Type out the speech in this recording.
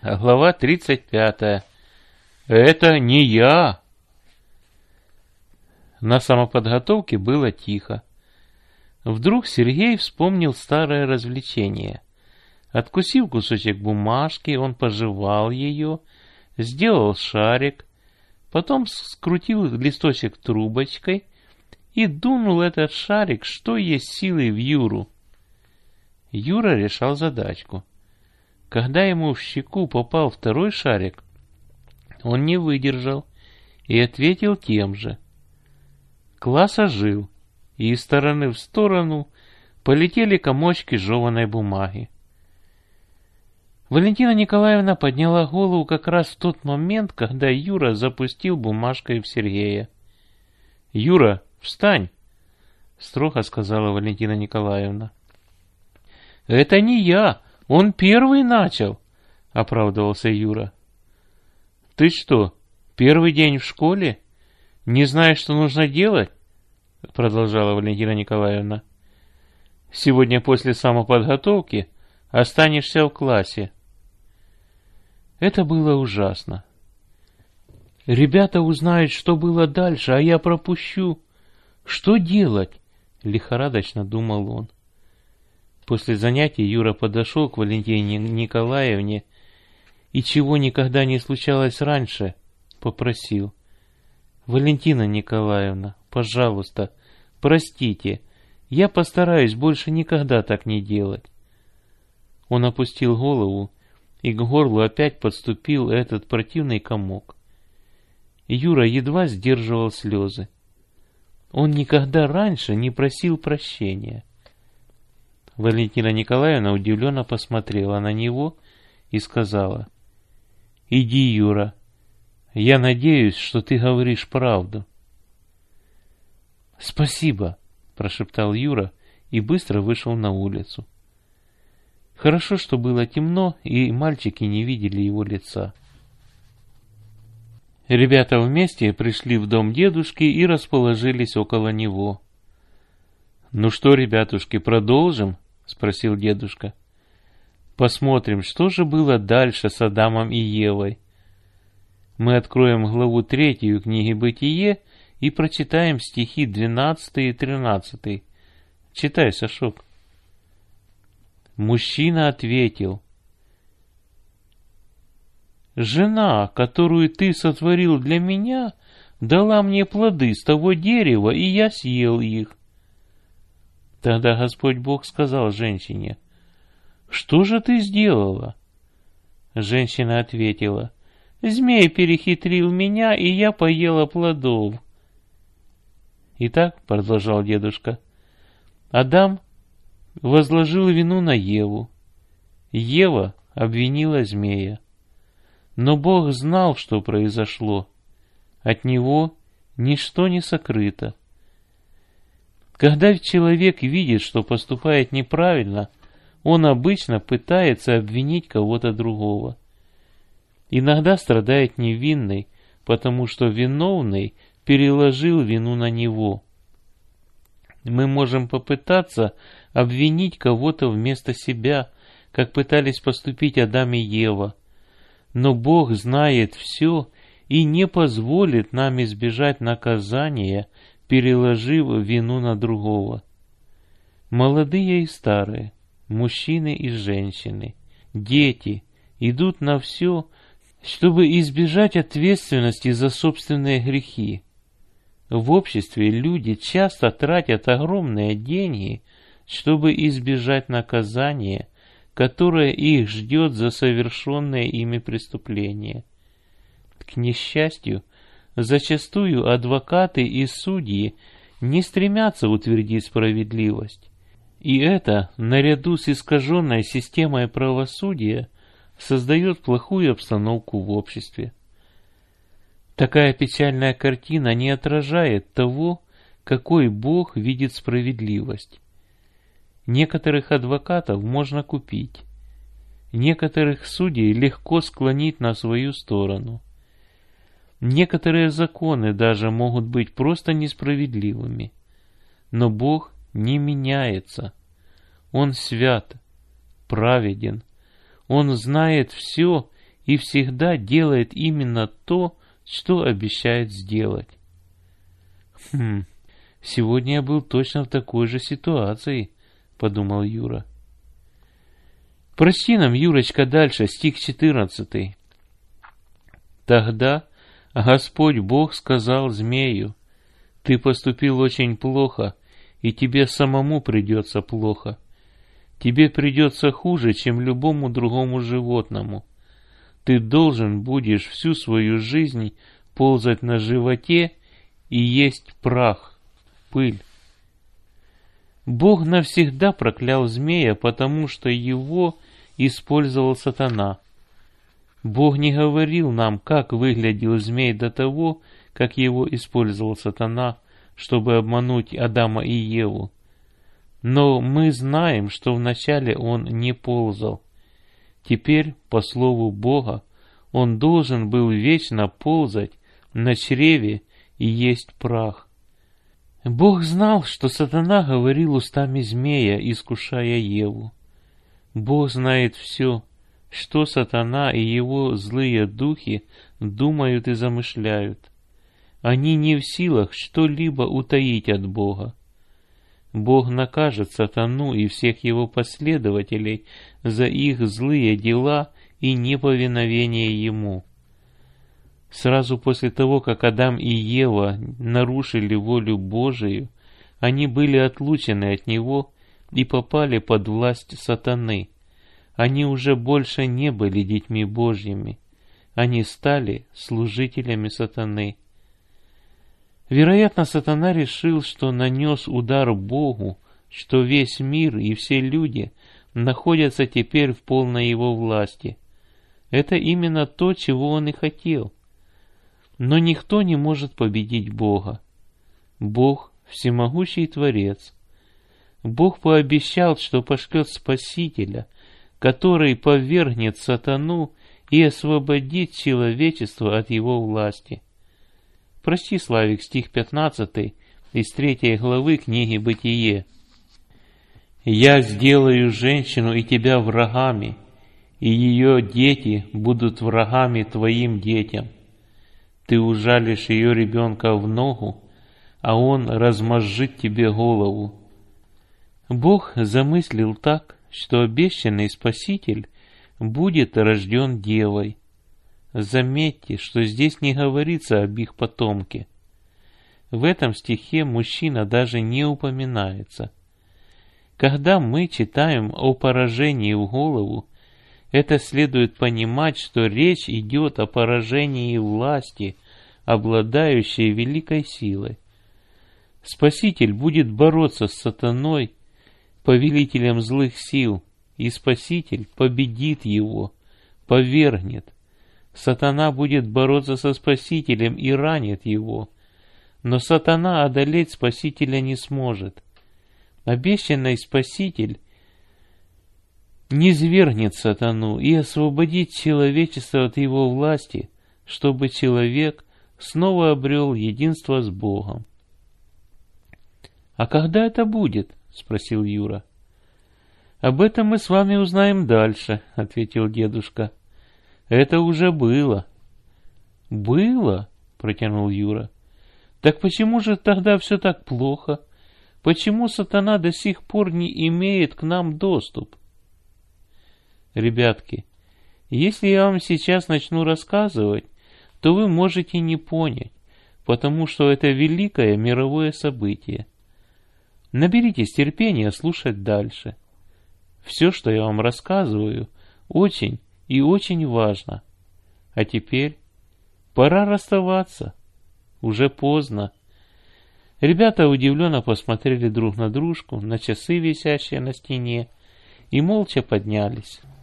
Глава 35. Это не я. На самоподготовке было тихо. Вдруг Сергей вспомнил старое развлечение. Откусив кусочек бумажки, он пожевал ее, сделал шарик, потом скрутил листочек трубочкой и дунул этот шарик, что есть силы, в Юру. Юра решал задачку. Когда ему в щеку попал второй шарик, он не выдержал и ответил тем же. Класс ожил, и из стороны в сторону полетели комочки жеваной бумаги. Валентина Николаевна подняла голову как раз в тот момент, когда Юра запустил бумажкой в Сергея. «Юра, встань!» — строго сказала Валентина Николаевна. «Это не я, он первый начал!» — оправдывался Юра. «Ты что, первый день в школе? Не знаешь, что нужно делать?» — продолжала Валентина Николаевна. «Сегодня после самоподготовки останешься в классе». Это было ужасно. «Ребята узнают, что было дальше, а я пропущу. Что делать?» — лихорадочно думал он. После занятий Юра подошел к Валентине Николаевне и, чего никогда не случалось раньше, попросил: «Валентина Николаевна, пожалуйста, простите, я постараюсь больше никогда так не делать». Он опустил голову, и к горлу опять подступил этот противный комок. Юра едва сдерживал слезы. Он никогда раньше не просил прощения. Валентина Николаевна удивленно посмотрела на него и сказала: «Иди, Юра, я надеюсь, что ты говоришь правду». «Спасибо», — прошептал Юра и быстро вышел на улицу. Хорошо, что было темно, и мальчики не видели его лица. Ребята вместе пришли в дом дедушки и расположились около него. «Ну что, ребятушки, продолжим?» — спросил дедушка. «Посмотрим, что же было дальше с Адамом и Евой. Мы откроем главу 3 книги «Бытие» и прочитаем стихи 12 и 13. Читай, Сашок». Мужчина ответил: «Жена, которую ты сотворил для меня, дала мне плоды с того дерева, и я съел их». Тогда Господь Бог сказал женщине: «Что же ты сделала?» Женщина ответила: «Змей перехитрил меня, и я поела плодов». «Итак», — продолжал дедушка, — «Адам возложил вину на Еву. Ева обвинила змея. Но Бог знал, что произошло. От него ничто не сокрыто. Когда человек видит, что поступает неправильно, он обычно пытается обвинить кого-то другого. Иногда страдает невинный, потому что виновный переложил вину на него. Мы можем попытаться обвинить кого-то вместо себя, как пытались поступить Адам и Ева. Но Бог знает все и не позволит нам избежать наказания, переложив вину на другого. Молодые и старые, мужчины и женщины, дети идут на все, чтобы избежать ответственности за собственные грехи. В обществе люди часто тратят огромные деньги, чтобы избежать наказания, которое их ждет за совершенное ими преступление. К несчастью, зачастую адвокаты и судьи не стремятся утвердить справедливость. И это, наряду с искаженной системой правосудия, создает плохую обстановку в обществе. Такая печальная картина не отражает того, какой Бог видит справедливость. Некоторых адвокатов можно купить, некоторых судей легко склонить на свою сторону. Некоторые законы даже могут быть просто несправедливыми. Но Бог не меняется. Он свят, праведен. Он знает все и всегда делает именно то, что обещает сделать. Сегодня я был точно в такой же ситуации, подумал Юра. Прочти нам, Юрочка, дальше, стих 14. Тогда Господь Бог сказал змею: ты поступил очень плохо, и тебе самому придется плохо. Тебе придется хуже, чем любому другому животному. Ты должен будешь всю свою жизнь ползать на животе и есть прах, пыль. Бог навсегда проклял змея, потому что его использовал сатана. Бог не говорил нам, как выглядел змей до того, как его использовал сатана, чтобы обмануть Адама и Еву. Но мы знаем, что вначале он не ползал. Теперь, по слову Бога, он должен был вечно ползать на чреве и есть прах. Бог знал, что сатана говорил устами змея, искушая Еву. Бог знает все, что сатана и его злые духи думают и замышляют. Они не в силах что-либо утаить от Бога. Бог накажет сатану и всех его последователей за их злые дела и неповиновение ему. Сразу после того, как Адам и Ева нарушили волю Божию, они были отлучены от него и попали под власть сатаны. Они уже больше не были детьми Божьими. Они стали служителями сатаны. Вероятно, сатана решил, что нанес удар Богу, что весь мир и все люди находятся теперь в полной его власти. Это именно то, чего он и хотел. Но никто не может победить Бога. Бог – всемогущий Творец. Бог пообещал, что пошлет Спасителя, который повергнет сатану и освободит человечество от его власти. Прости, Славик, стих 15 из 3 главы книги «Бытие». «Я сделаю женщину и тебя врагами, и ее дети будут врагами твоим детям. Ты ужалишь ее ребенка в ногу, а он размозжит тебе голову». Бог замыслил так, что обещанный Спаситель будет рожден девой. Заметьте, что здесь не говорится об их потомке. В этом стихе мужчина даже не упоминается. Когда мы читаем о поражении в голову, это следует понимать, что речь идет о поражении власти, обладающей великой силой. Спаситель будет бороться с сатаной, повелителем злых сил, и Спаситель победит его, повергнет. Сатана будет бороться со Спасителем и ранит его, но сатана одолеть Спасителя не сможет. Обещанный Спаситель низвергнет сатану и освободит человечество от его власти, чтобы человек снова обрел единство с Богом. «А когда это будет?» — спросил Юра. «Об этом мы с вами узнаем дальше», — ответил дедушка. «Это уже было». «Было?» — протянул Юра. «Так почему же тогда все так плохо? Почему сатана до сих пор не имеет к нам доступ?» Ребятки, если я вам сейчас начну рассказывать, то вы можете не понять, потому что это великое мировое событие. Наберитесь терпения слушать дальше. Все, что я вам рассказываю, очень и очень важно. А теперь пора расставаться. Уже поздно. Ребята удивленно посмотрели друг на дружку, на часы, висящие на стене, и молча поднялись.